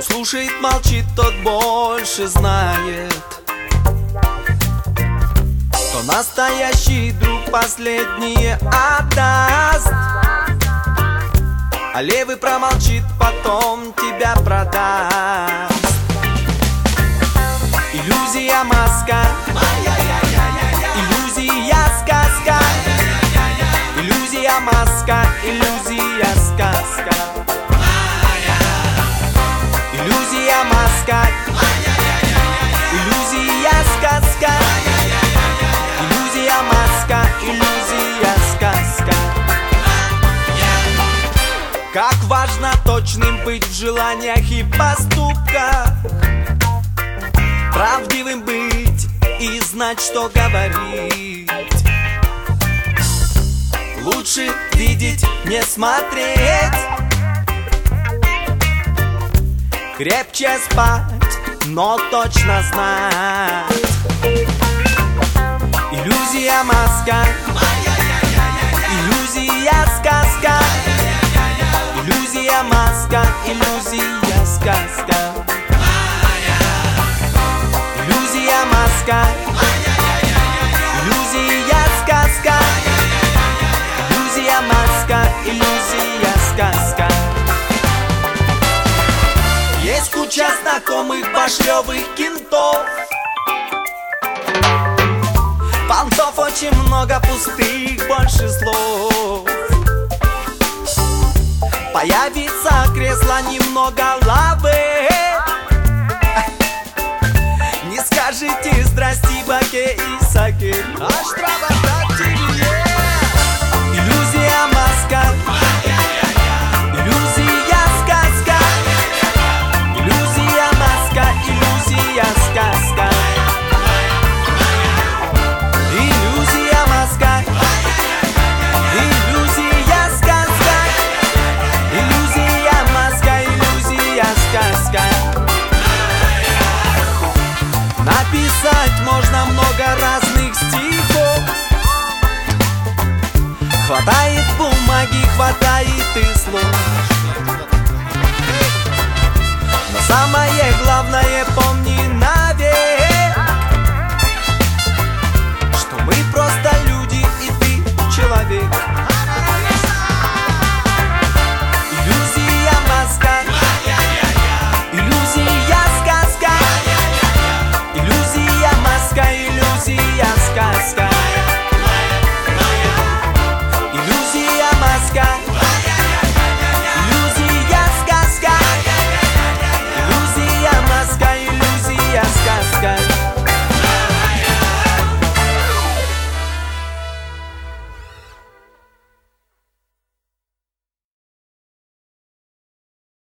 Кто слушает, молчит, тот больше знает. Кто настоящий друг последнее отдаст, а левый промолчит, потом тебя продаст. Иллюзия, маска, иллюзия, сказка. Иллюзия, маска, иллюзия, сказка. Иллюзия, маска, иллюзия, сказка. Иллюзия, маска, иллюзия, сказка. Как важно точным быть в желаниях и поступках, правдивым быть и знать, что говорить. Лучше видеть, не смотреть, крепче спать, но точно знать. Иллюзия, маска, иллюзия, сказка. Иллюзия, маска, иллюзия, сказка. Иллюзия, маска, иллюзия, сказка. Иллюзия, маска, иллюзия, сказка. Есть куча знакомых башлёвых кентов, понтов очень много пустых, больше слов. Появится кресло, немного лавы. Не скажите здрасте, баке и саке, аж трава-дактиле. Иллюзия, маска, иллюзия, сказка. Иллюзия, маска, иллюзия, сказка. Иллюзия, маска, иллюзия, сказка. Иллюзия, маска, иллюзия, сказка. Написать можно много разных стихов. Хватает бумаги, хватает и слов. Но самое главное